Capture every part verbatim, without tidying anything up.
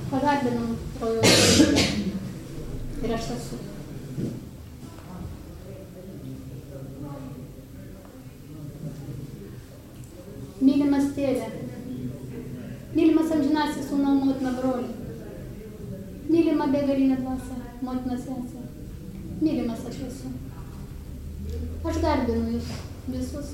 pagarbinam rojaus tėvą. Ir aš esu. Mylimas tėve, mylimas amžinasis sūnau motina broli, mylima begalinė dvasia, motina sesė, mylimas aš esu. Aš garbinu jūs visus.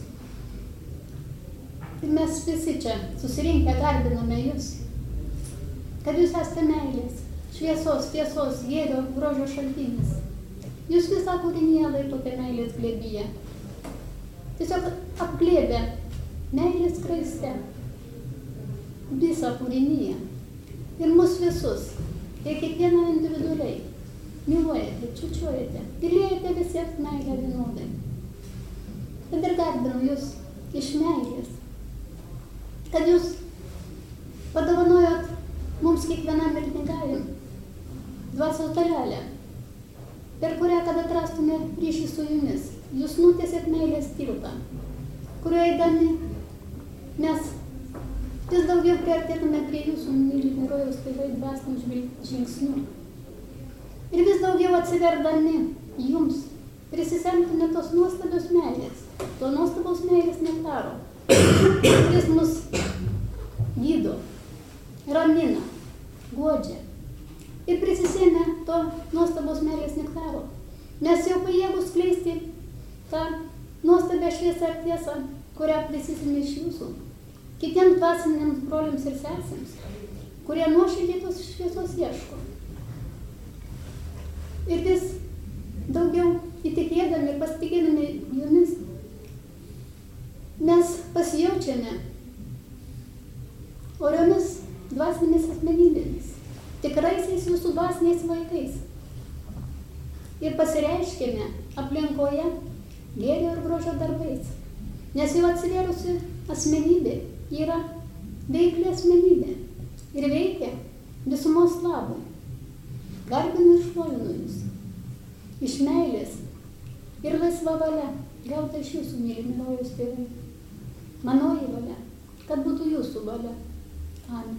Ir mes visi čia susirinkę garbiname jūs, kad jūs esate meilės, šviesos, tiesos, gėrio, grožio šaltinis. Jūs visą kūrinyje laikote meilės glėbyje. Tiesiog apglėbę meilės skraiste visą kūrinyje. Ir mus visus, ir kiekvieną individualiai myluojate, čiučiuojate ir liejate visiems meilę vienodai. Tad ir garbinu jūs iš meilės, kad jūs padovanojot mums kiekvienam mirtingajam dvasios dalelę, per kurią, kad atrastume ryšį su jumis, jūs nutiesėt meilės tiltą, kuriuo eidami mes vis daugiau priartėtume prie jūsų mylimi rojaus tėvai dvasinių žingsnių. Ir vis daugiau atsiverdami jums prisisemtume tos nuostabios meilės, to nuostabaus meilės nektaro, kuris mus gydo, ramina, guodžia. Ir prisisėmę to nuostabaus meilės nektaro. Mes jau pajėgus skleisti tą nuostabią šviesą ir tiesą, kurią prisisėmė iš jūsų, kitiems dvasiniams broliams ir sesėms, kurie nuoširdžiai tos šviesos ieško. Ir vis daugiau įtikėdami ir pasitikėdami jumis, mes pasijaučiame oriomis dvasinėmis asmenybėmis, tikraisiais jūsų dvasiniais vaikais. Ir pasireiškėme aplinkoje gėrio ir grožio darbais, nes jau atsivėrusi asmenybė yra veikli asmenybė ir veikia visumos labui. Garbinu ir šlovinu jūs iš meilės ir laisva valia gauta iš jūsų, mylimi rojaus tėvai. Manoji valia, kad būtų jūsų valia. Amen.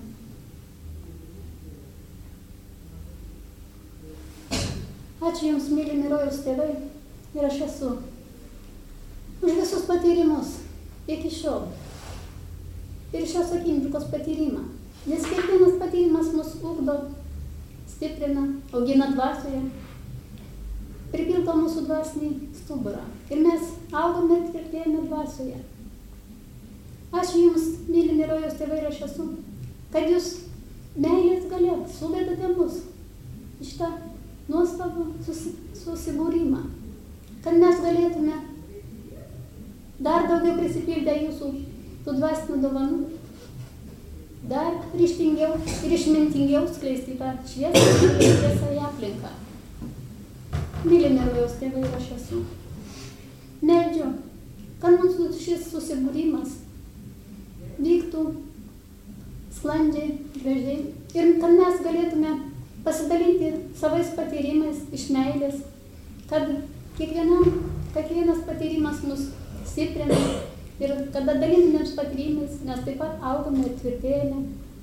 Ačiū jums, mylimi rojaus tėvai, ir aš esu už visus patyrimus iki šiol ir šios akimirkos patyrimą, nes kiekvienas patyrimas mus ugdo, stiprina, augina dvasioje, pripildo mūsų dvasinį stuburą ir mes augame ir tvirtėjame dvasioje. Ačiū jums, mylimi rojaus tėvai, ir aš esu, kad jūs meilės galia suvedate mus iš tą nuostabų susibūrimą, kad mes galėtume dar daugiau prisipildę jūsų tų dvasinių dovanų, dar ryžtingiau ir išmintingiau skleisti tą šviesą ir tiesą į aplinką. Mylimi rojaus tėvai, ir aš esu. Meldžiu, kad mūsų šis susibūrimas vyktų sklandžiai, gražiai ir kad mes galėtume pasidalinti savais patyrimais iš meilės, kad kiekvienam, kiekvienas patyrimas mus stiprina ir kada dalintumėms patyrimais, mes taip pat augame ir tvirtėjame.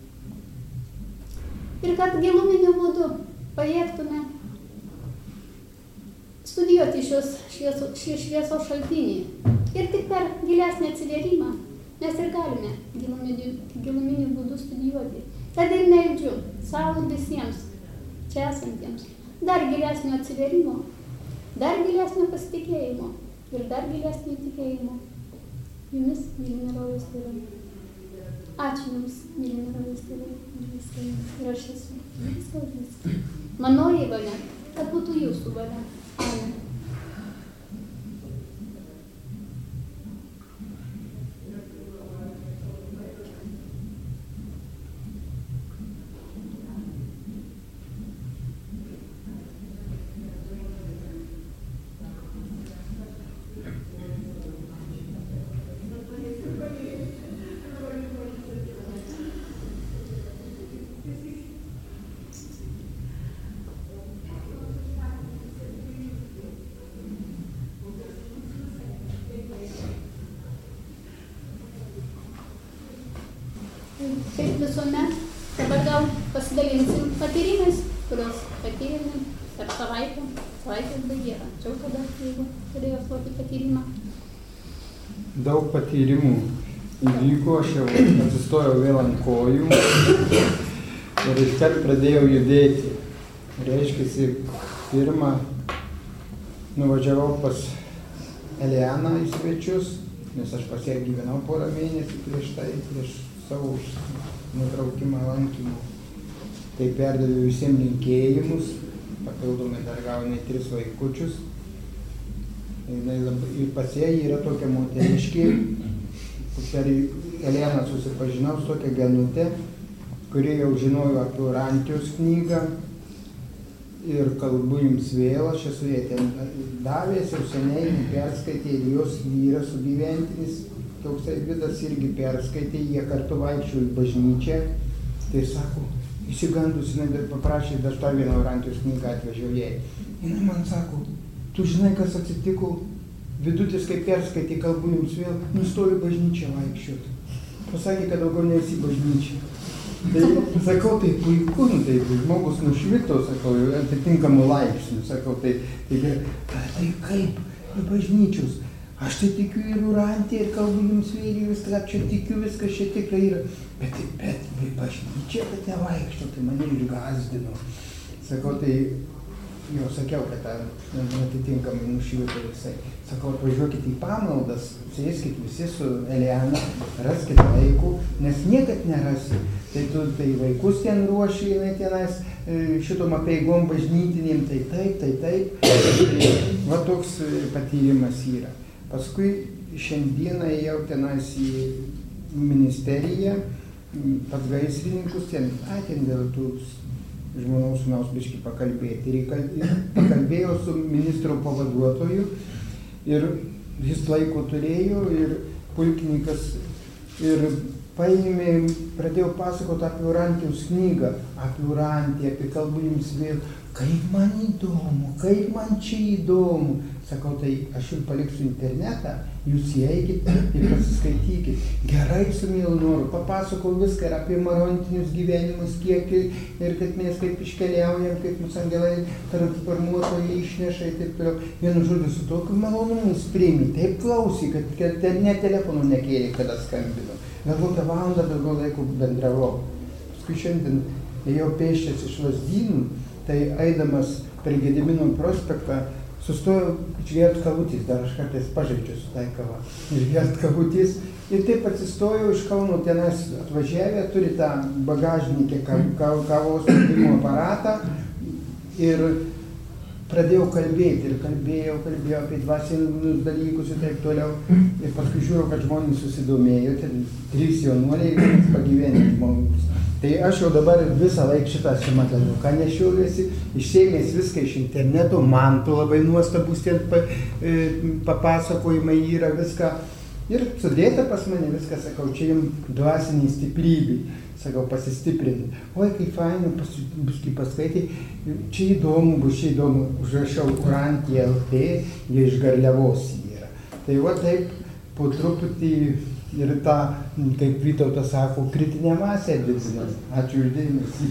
Ir kad giluminiu būdu pajėgtume studijuoti šios šviesos, šviesos šaltinį. Ir tik per gilesnį atsivėrimą mes ir galime giluminiu, giluminiu būdu studijuoti. Tad ir meldžiu savo visiems čia esantiems dar gilesnio atsivėrimo, dar gilesnio pasitikėjimo ir dar gilesnio tikėjimo. Jumis, mylimi rojaus tėvai. Ačiū jums, mylimi rojaus tėvai. Ir aš esu. Viską, viską. Manoji valia, kad būtų jūsų valia. Amen. Kaip visuomet, dabar gal pasidalinsim patyrimais, kuriuos patyrėme per savaitę, savaitės baigėra. Čia tada, jeigu turėjo tokį patyrimą. Daug patyrimų įvyko, aš jau atsistojau vėl ant kojų ir iškart pradėjau judėti. Reiškiasi, pirmą nuvažiavau pas Eleną į svečius, nes aš pas ją gyvenau porą mėnesių prieš tai, prieš savo nutraukimą lankymų. Tai perdaviau visiems linkėjimus, papildomai dar gaunai tris vaikučius. Ir pas ją yra tokia moteriškė, per Eleną susipažinau su tokia Genutė, kuri jau žinojo apie Urantijos knygą. Ir kalbu jums vėl, aš esu jie ten davęs, jau seniai perskaitė ir jos vyras sugyventinis, toksai Vidas irgi perskaitė, jie kartu vaikščiojo į bažnyčią. Tai sako, įsigandus, jinai dar paprašė, dar tą vieną Urantijos knygą atvežiau jai. Jinai man sako, tu žinai, kas atsitiko, Vidutis, kai perskaitė, kalbu jums vėl, nustojo bažnyčią vaikščioti. Pasakė, kad daugiau nesi bažnyčia. Tai sakau, tai puiku, nu, tai žmogus nušvito, sakau, atitinkamų laipsnių, sakau, tai, tai, tai, tai kaip, į bažnyčius, aš tai tikiu ir Urantiją, ir kalbu jums vėlį, viską, čia tikiu, viskas čia tikrai yra, bet, bet, bet bažnyčia, kad nevaikšto, tai mane ir gąsdino. Sakau, tai jau sakiau, kad tą atitinkamai nušvito visai. Sakau, atvažiuokit į pamaldas, sėskit visi su Elena, raskit laikų, nes niekad nerasi. Tai tu tai vaikus ten ruoši, jinai tenais šitom apeigom bažnytinėm, tai taip, tai taip. Tai, va toks patyrimas yra. Paskui šiandieną ėjau tenais į ministeriją, pas gaisrininkus, ten, a, ten dėl tų žmonaus sūnaus biškį pakalbėti. Ir pakalbėjau su ministro pavaduotoju ir jis laiko turėjo ir pulkininkas ir paėmė, pradėjau pasakoti apie Urantijos knygą, apie Urantiją, apie kalbu jums vėl, kaip man įdomu, kaip man čia įdomu. Sakau, tai aš jums paliksiu internetą, jūs įeikit ir pasiskaitykit. Gerai, su mielu noru, papasakau viską ir apie marontinius gyvenimus, kiek ir kad mes kaip iškeliaujam, kaip mūsų angelai transformuotojai išneša ir taip toliau. Vienu žodžiu, su tokiu malonumu priimi, taip klausy, kad, kad net telefonų nekėlė, kada skambino. Galbūt tą valandą daugiau laiko bendravau. Paskui šiandien ėjau pėsčias iš Lazdynų, tai eidamas per Gedimino prospektą sustojau išgert kavutys, dar aš kartais pažaidžiu su tai kava, išgert kavutys ir taip atsistojau iš Kauno tenais atvažiavę, turi tą bagažnikę kavos pildimo aparatą ir pradėjau kalbėti ir kalbėjau, kalbėjau apie dvasinius dalykus ir taip toliau. Ir paskui žiūrėjau, kad žmonės susidomėjo, ten trys jaunuoliai ir pagyvenę žmogus. Tai aš jau dabar visą laiką šitą šimatanuką nešiuojuosi, išsėmęs viską iš interneto, man tu labai nuostabus ten papasakojimai yra viską. Ir sudėta pas mane viską, sakau, čia jums dvasiniai stiprybei. Sakau, pasistiprinti. Oi, kaip fainai, paskui paskaitai, čia įdomu, bus čia įdomu, užrašiau Urantija L T, jie iš Garliavos yra. Tai va taip, po truputį ir tą, kaip Vytautas sako, kritinę masę didinam. Ačiū už dėmesį.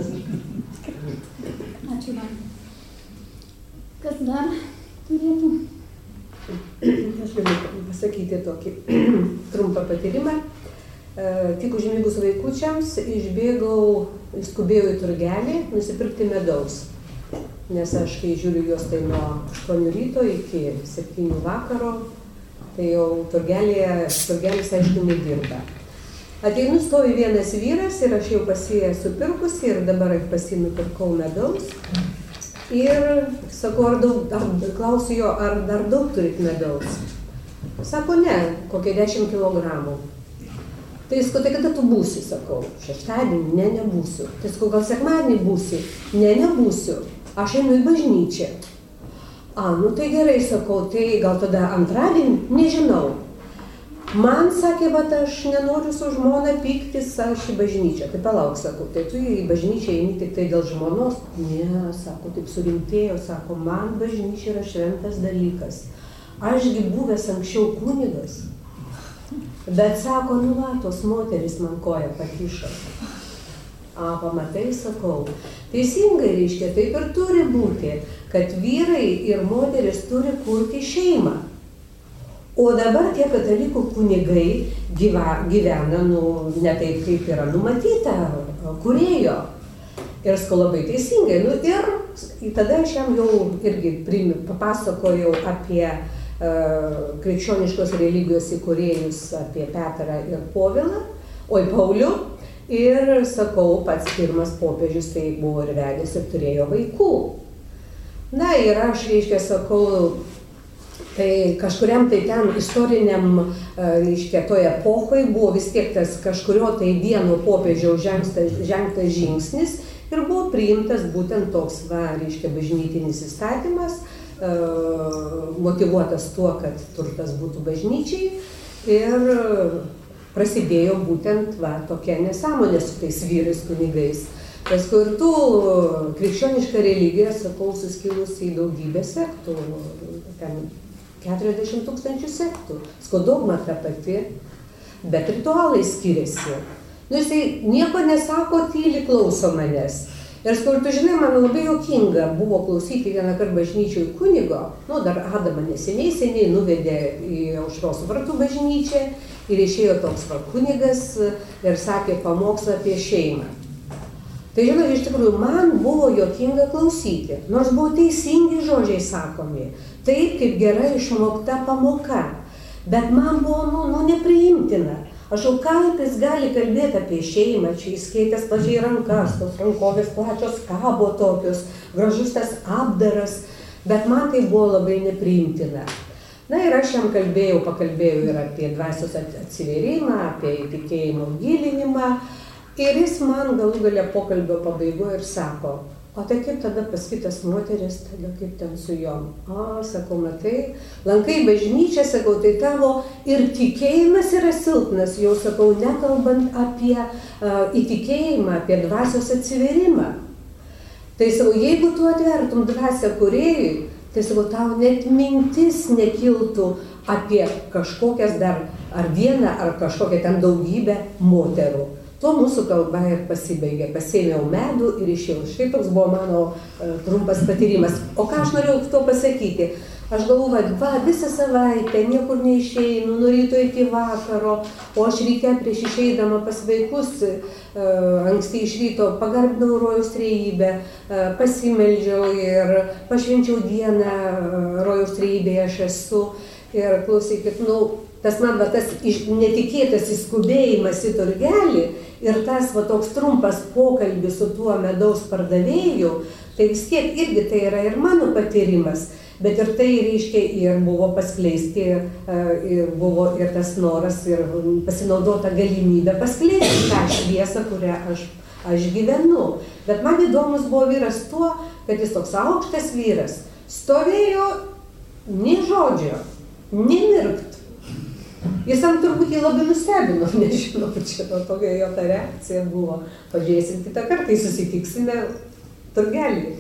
Ačiū man. Kas dar turėtų? Aš galiu pasakyti tokį trumpą patyrimą. Tik užmigus vaikučiams išbėgau, skubėjau į turgelį nusipirkti medaus. Nes aš, kai žiūriu juos, tai nuo aštuonių ryto iki septynių vakaro, tai jau turgelėje, turgelis aišku nedirba. Ateinu, stovi vienas vyras ir aš jau pas jį esu pirkusi ir dabar pas jį nupirkau medaus. Ir sakau, ar daug, ar, klausiu jo, ar dar daug turit medaus? Sako, ne, kokie dešimt kilogramų. Tai jis, tai kada tu būsi, sakau, šeštadienį, ne, nebūsiu. Tai sakau, gal sekmadienį būsi? Ne, nebūsiu. Aš einu į bažnyčią. A, nu tai gerai, sakau, tai gal tada antradienį? Nežinau. Man sakė, bet aš nenoriu su žmona pyktis, aš į bažnyčią. Tai palauk, sakau, tai tu į bažnyčią eini tik tai dėl žmonos? Ne, sako, taip surimtėjo, sako, man bažnyčia yra šventas dalykas. Ašgi buvęs anksčiau kunigas. Bet sako, nu va, tos moteris man koją pakišo. A, pamatai, sakau. Teisingai, reiškia, taip ir turi būti, kad vyrai ir moteris turi kurti šeimą. O dabar tie katalikų kunigai gyva, gyvena, nu, ne taip, kaip yra numatyta, kūrėjo. Ir sakau labai teisingai. Nu, ir tada aš jam jau irgi primi, papasakojau apie uh, krikščioniškos religijos įkūrėjus, apie Petrą ir Povilą, oi Paulių. Ir sakau, pats pirmas popiežius tai buvo ir vedęs ir turėjo vaikų. Na ir aš, reiškia, sakau, tai kažkuriam tai ten istoriniam, reiškia, toje epochai buvo vis tiek tas kažkurio tai vieno popiežiaus žengtas, žengtas žingsnis ir buvo priimtas būtent toks, va, reiškia, bažnytinis įstatymas, motyvuotas tuo, kad turtas būtų bažnyčiai ir prasidėjo būtent, va, tokia nesąmonė su tais vyrais kunigais. Paskui ir tų krikščioniška religija, sakau, suskilusi į daugybę sektų, ten keturiasdešimt tūkstančių sektų. Sko dogma ta pati, bet ritualai skiriasi. Nu, jisai nieko nesako, tyli klauso manęs. Ir skau, tu žinai, man labai juokinga buvo klausyti vieną kartą bažnyčioj kunigo, nu, dar Adamą neseniai, seniai nuvedė į Aušros vartų bažnyčią ir išėjo toks va kunigas ir sakė pamokslą apie šeimą. Tai žinai, iš tikrųjų, man buvo juokinga klausyti, nors buvo teisingi žodžiai sakomi. Taip, kaip gerai išmokta pamoka, bet man buvo, nu, nu nepriimtina. Aš jau kaip jis gali kalbėti apie šeimą, čia jis keitęs plačiai rankas, tos rankovės plačios kabo tokios, gražus tas apdaras, bet man tai buvo labai nepriimtina. Na ir aš jam kalbėjau, pakalbėjau ir apie dvasios atsivėrimą, apie tikėjimo gilinimą ir jis man galų gale pokalbio pabaigoje ir sako, o tai kaip tada pas kitas moteris, tada kaip ten su jom? O, sakau, matai, lankai bažnyčią, sakau, tai tavo ir tikėjimas yra silpnas, jau sakau, nekalbant apie uh, įtikėjimą, apie dvasios atsivėrimą. Tai sakau, jeigu tu atvertum dvasią kūrėjui, tai sakau, tau net mintis nekiltų apie kažkokias dar, ar vieną, ar kažkokią ten daugybę moterų. Tuo mūsų kalba ir pasibaigė. Pasėmiau medų ir išėjau. Štai toks buvo mano uh, trumpas patyrimas. O ką aš norėjau to pasakyti? Aš galvoju, va, visą savaitę niekur neišeinu, nuo ryto iki vakaro, o aš ryte prieš išeidama pas vaikus, uh, anksti iš ryto pagarbinau rojaus trejybę, uh, pasimeldžiau ir pašvenčiau dieną uh, rojaus trejybėje aš esu. Ir klausykit, nu, tas man va, tas iš, netikėtas įskubėjimas į turgelį ir tas va, toks trumpas pokalbis su tuo medaus pardavėju, tai vis tiek irgi tai yra ir mano patyrimas, bet ir tai reiškia ir buvo paskleisti, ir buvo ir tas noras, ir pasinaudota galimybė paskleisti tą šviesą, kurią aš, aš gyvenu. Bet man įdomus buvo vyras tuo, kad jis toks aukštas vyras, stovėjo nė žodžio, nemirkt. Jis tam turbūt jį labai nustebino, nežinau, čia tokia jo ta reakcija buvo. Pažiūrėsim kitą kartą, susitiksime turgelį.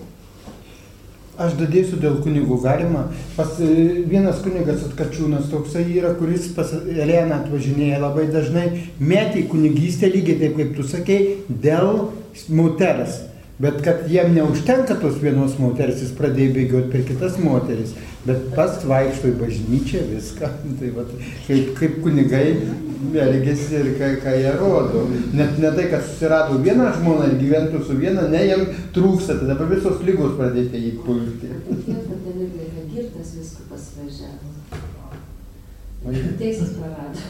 Aš dadėsiu dėl kunigų galima. Pas vienas kunigas Atkačiūnas toksai yra, kuris pas Eleną atvažinėja labai dažnai, metė kunigystę lygiai taip, kaip tu sakei, dėl moters. Bet kad jiem neužtenka tos vienos moters, jis pradėjo bėgioti per kitas moteris. Bet pats vaikšto į bažnyčią, viską. Tai va, kaip, kaip kunigai elgiasi ir ką, ką jie rodo. Net ne tai, kad susirado vieną žmoną ir gyventų su viena, ne, jiem trūksta. Tada pa visos lygos pradėti jį pulti. Kiek tada nebėga girtas viskupas važiavo. Teisės prarado.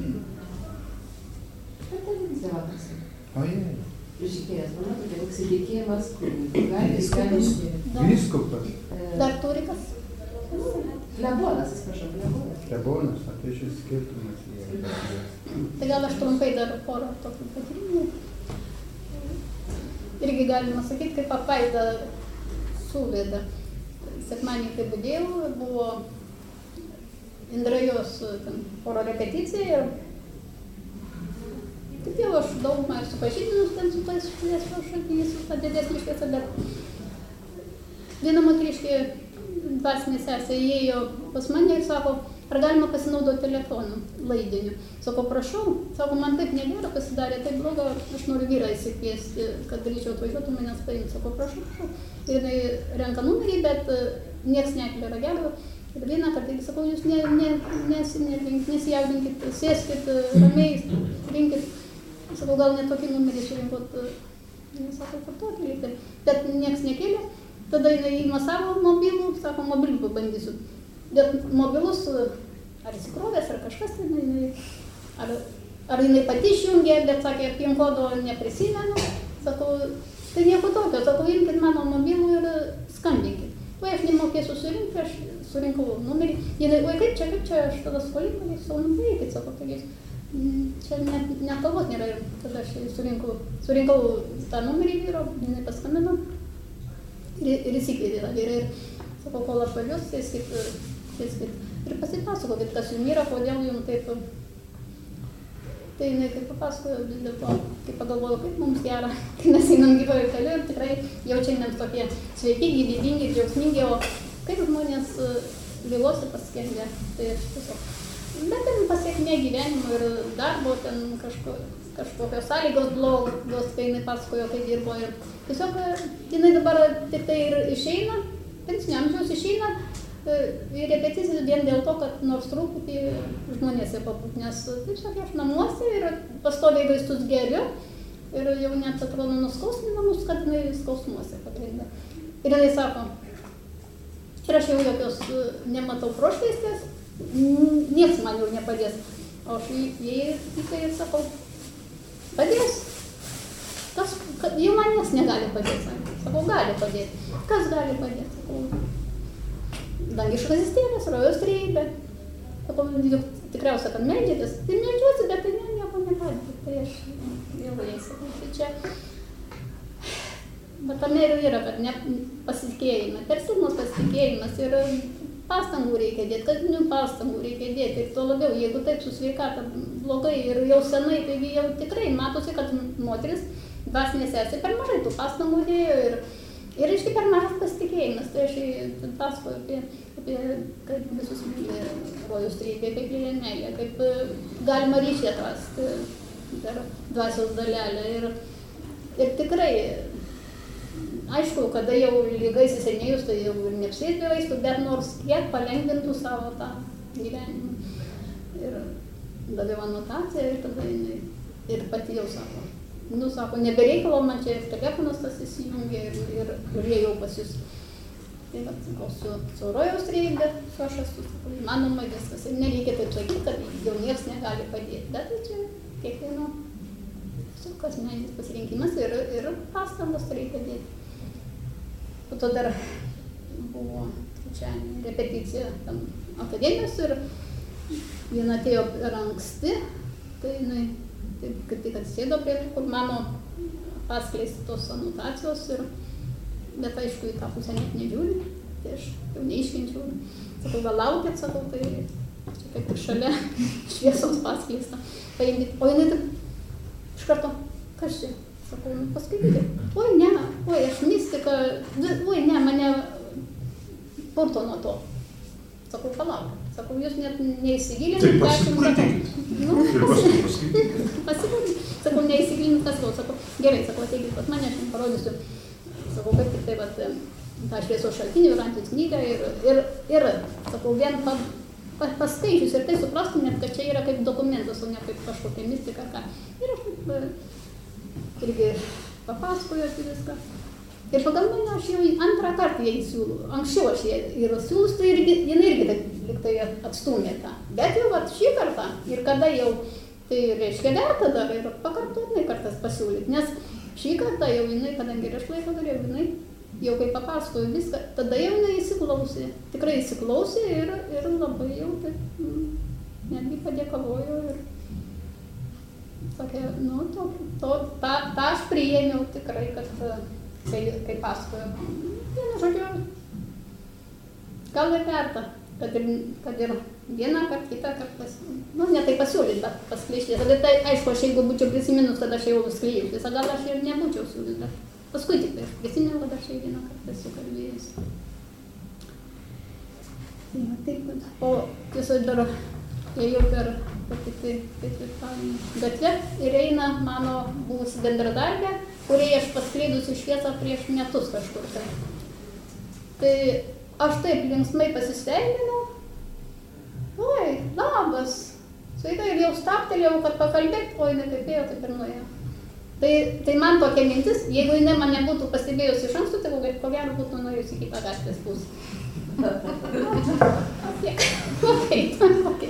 Per televiziją vakar. Ojej. Išikėjęs, manau, tokia koks įtikėjimas, kur gali, jis gali iškėti. Vyskupas. Dar turi kas? Klebonas, atsiprašau, klebonas. Klebonas, tai šis skirtumas yra. Tai gal aš trumpai dar porą tokių patyrimų. Irgi galima sakyti, kaip apvaizda suveda. Sekmanį, kai budėjau, buvo Indrajos oro repeticija ir taip jau aš daugumą ir supažindinus ten su tais šviesios šaltiniais, su tą didesnį šviesą, bet viena moteriškė dvasinė sesė įėjo pas mane ir sako, ar galima pasinaudoti telefonu laidiniu. Sako, prašau, sako, man taip negera pasidarė, taip bloga, aš noriu vyrą įsikviesti, kad galėčiau atvažiuoti, manęs paimti. Sako, prašau, prašau. Ir jinai renka numerį, bet nieks nekelia ragelio. Ir vieną kartą, sakau, jūs ne, ne, nesinervinkit, nesijaudinkit, sėskit, ramiai, rinkit. Sakau, gal ne tokį numerį surinkot. Sako, kad tokį reikia. Bet nieks nekėlė. Tada jinai įma savo mobilų, sako, mobilų pabandysiu. Bet mobilus, ar įsikrovęs, ar kažkas, jinai, ar, ar jinai pati išjungė, bet sakė, pin kodo neprisimenu. Sakau, tai nieko tokio, sakau, imkit mano mobilų ir skambinkit. Oi, aš nemokėsiu surinkti, aš surinkau numerį. Jinai, oi, kaip čia, kaip čia, aš tada skolingai, savo nuveikit, sako, tokiais. Čia net, net kalbos nėra ir tada aš surinkau, surinkau tą numerį vyro, jinai paskambino ir, ir įsikvietė tą vyrą. Ir sakau, kol atvažiuos, sėskit, sėskit. Ir pasipasakokit, kas jums yra, kodėl jums taip. Tai jinai kaip papasakojo vis dėlto, kai pagalvoju, kaip mums gera, kai mes einam gyvojo keliu ir tikrai jaučiamės tokie sveiki, gyvybingi, džiaugsmingi, o kaip žmonės ligose paskendę, tai aš tiesiog. Bet ten pasiekmė gyvenimo ir darbo, ten kažko, kažkokios sąlygos blogos, kai jinai pasakojo, kai dirbo. Ir tiesiog jinai dabar tik tai ir išeina, pensinio amžiaus išeina, į repeticijas vien dėl to, kad nors truputį žmonėse pabūt, nes taip sakė, aš namuose ir pastoviai vaistus geriu ir jau net atrodo nuskausminamus, kad jinai skausmuose pagrinda. Ir jinai sako, ir aš jau jokios nematau prošvaistės, nieks man jau nepadės. O aš jai tai sakau, padės. Kas, kad, jau man nieks negali padėti. Sakau, gali padėti. Kas gali padėti? Sakau, dangiškasis tėvas, rojaus trejybė. Sakau, tikriausia, kad meldžiatės. Tai meldžiuosi, bet tai ne, nieko nepadėti. Tai aš jau jai sakau, tai čia. Bet tame ir yra, kad ne pasitikėjimas, per silpnas pasitikėjimas ir pastangų reikia dėti, kasdienių pastangų reikia dėti. Ir tuo labiau, jeigu taip su sveikata blogai ir jau senai, taigi jau tikrai matosi, kad moteris dvasinė sesė per mažai tų pastangų dėjo ir Ir reiškia per mažas pasitikėjimas, tai aš pasakoju apie, apie kaip visus myli rojus trejybė, kaip lyja meilė, kaip galima ryšį atrasti per dvasios dalelę. Ir, ir tikrai, aišku, kada jau lyga įsisenėjus, tai jau ir neapsėdė vaistų, bet nors kiek palengvintų savo tą gyvenimą. Ir daviau anotaciją ir tada jinai ir pati jau sako. Nu, sako, nebereikalo, man čia ir telefonas tas įsijungė ir, ir, ir jie jau pas jūs. Tai vat, sakau, su, su rojaus trejybė, su aš esu, manoma viskas. Ir nereikia taip sakyti, kad jau niekas negali padėti. Bet tai čia kiekvieno asmeninis pasirinkimas ir, ir pastangos reikia dėti. Po to dar buvo čia repeticija tam akademijos ir viena atėjo per anksti, tai jinai taip, kaip tik atsisėdo prie kur mano paskleistos anotacijos, ir, bet aišku, į tą pusę net nežiūri, tai aš jau neiškenčiau. Sakau, gal laukėt, sakau, tai čia kaip ir šalia šviesos paskleista. Paimkit, o jinai taip iš karto, kas čia? Sakau, nu paskaityti. Oi, ne, oi, aš mistika, oi, ne, mane purto nuo to. Sakau, palauk. Sakau, jūs net neįsigilinat, ką aš jums sakau. Nu, pasigaudykit. Sakau, neįsigilinat, kas buvo. Sakau, gerai, sakau, ateikit pas mane, aš jums parodysiu. Sakau, kaip tik tai vat, tą šviesos šaltinį, Violantijos knygą ir, ir, ir, sakau, vien pa, pa, paskaičius ir tai suprastumėt, kad čia yra kaip dokumentas, o ne kaip kažkokia mistika ar ką. Ir aš taip irgi papasakoju apie viską. Ir pagal mane aš jau antrą kartą jai siūlau. Anksčiau aš jai yra siūlus, tai irgi, jinai irgi taip, lyg tai atstumė tą. Bet jau vat, šį kartą ir kada jau, tai reiškia verta dar ir pakartotinai kartas pasiūlyti. Nes šį kartą jau jinai, kadangi ir aš laiko turėjau, jinai jau kai papasakoju viską, tada jau jinai įsiklausė. Tikrai įsiklausė ir, ir labai jau taip, netgi padėkavojo ir sakė, nu, to, to, tą, tą aš priėmiau tikrai, kad kai, kai pasakojo. Vienu žodžiu, gal ir verta, kad ir, kad ir vieną kartą, kitą kartą, nu, ne tai pasiūlyti, bet paskleisti. Tada tai, aišku, aš jeigu būčiau prisiminus, kad aš jau skleidžiu, visą gal aš ir nebūčiau siūlyti, bet paskui tik tai aš prisimenu, kad aš jau vieną kartą esu kalbėjus. Tai va, taip, o tiesiog dar ėjau per patį ketvirtadienį gatvę ir eina mano buvusi bendradarbė, kuriai aš paskleidusi šviesą prieš metus kažkur tai. Tai aš taip linksmai pasisveikinau. Oi, labas. Sveika, ir jau stabtelėjau, kad pakalbėt, o jinai kaip ėjo, taip ir nuėjo. Tai, tai man tokia mintis, jeigu jinai man nebūtų pastebėjusi iš anksto, tai ko gero būtų nuėjusi į kitą gatvės pusę. Tiek. Ok, ok.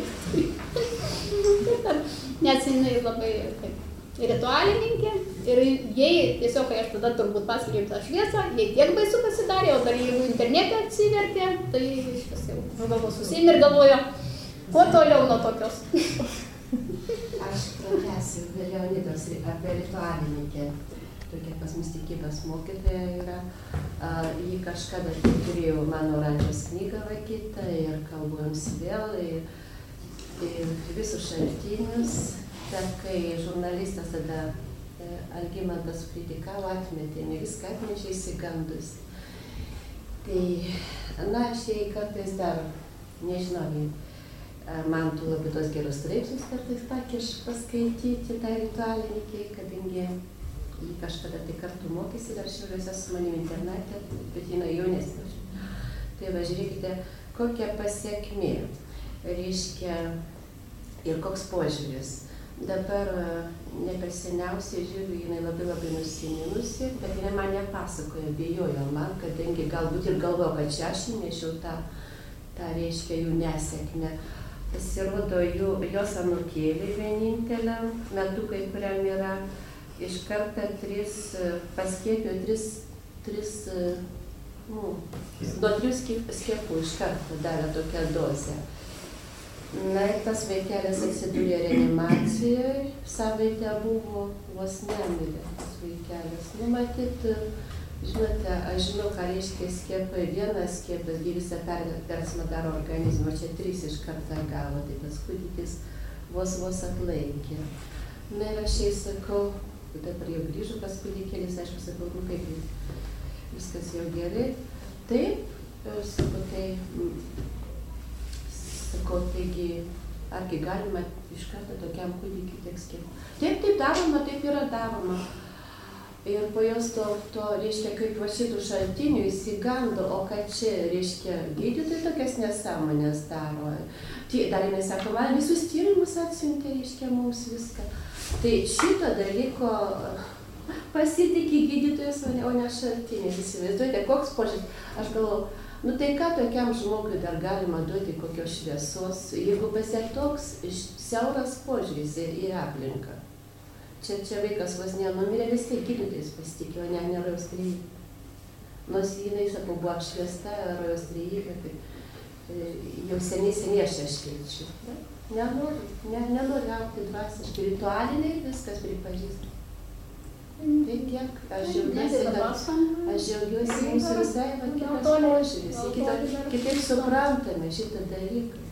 Nes jinai labai kaip ritualininkė ir jai tiesiog, kai aš tada turbūt paskelbiau tą šviesą, jai tiek baisu pasidarė, o dar jeigu internete atsivertė, tai išvis jau galvo susiėmė ir galvojo, kuo toliau nuo tokios. Aš pratęsiu Leonidos apie ritualininkę. Tokia pas mus tikybos mokytoja yra. Ji kažkada turėjo mano oranžiaus knygą vaikytą ir kalbu jums vėl ir, ir visus šaltinius. Bet kai žurnalistas tada Algimantas kritikavo, atmetė, ne viską atnešė įsigandus. Tai, na, aš jai kartais dar, nežinau, man tu labai tos gerus straipsnius kartais pakiš paskaityti tą ritualininkę, kadangi jį kažkada tai kartu mokėsi, dar šiauliuose su manim internete, bet jinai jaunesnė. Tai va, žiūrėkite, kokia pasiekmė, reiškia, ir koks požiūris. Dabar ne per seniausiai žiūriu, jinai labai labai nusiminusi, bet jinai man nepasakoja, bijojo man, kadangi galbūt ir galvoju, kad čia aš įnešiau tą, tą reiškia jų nesėkmę. Pasirodo, jų, jos anūkėlį vieninteliam, metukai, kuriam yra, iš karto tris, paskiepijo tris, tris, nu, nuo trijų skiepų iš karto davė tokią dozę. Na ir tas vaikelis atsidūrė reanimacijoje, savaitę buvo, vos nemirė tas vaikelis. Nu, matyt, žinote, aš žinau, ką reiškia skiepai. Vienas skiepas, gi visą persmą daro organizmą, čia trys iš karto gavo, tai tas kūdikis vos vos atlaikė. Na ir aš jai sakau, dabar jau grįžo pas kūdikėlis, aišku, sakau, nu kaip viskas jau gerai. Taip, sakau, tai, sakau, taigi, argi galima iš karto tokiam kūdikiui tiek skiepų. Taip, taip daroma, taip yra daroma. Ir po jos to, to reiškia, kaip va šitų šaltinių įsigando, o kad čia, reiškia, gydytojai tokias nesąmonės daro. Dar jinai sako, man visus tyrimus atsiuntė, reiškia, mums viską. Tai šito dalyko pasitikė gydytojas, o ne šaltiniais. Įsivaizduojate, koks požiūris. Aš galvoju, nu tai ką tokiam žmogui dar galima duoti kokios šviesos, jeigu pasiek toks siauras požiūris į aplinką. Čia, čia vaikas vos nenumirė, vis tiek gydytojais pasitikė, o ne, ne Rojaus trejybė. Nors jinai, sakau, buvo apšviesta Rojaus trejybė, tai jau seniai seniai aš iškeičiu. Nenoriu, ne, nenoriu aukti dvasiškai, ritualiniai viskas pripažįsta. Tai tiek, aš džiaugiuosi, kad aš džiaugiuosi mūsų visai, va kitas požiūris, kitaip suprantame šitą dalyką.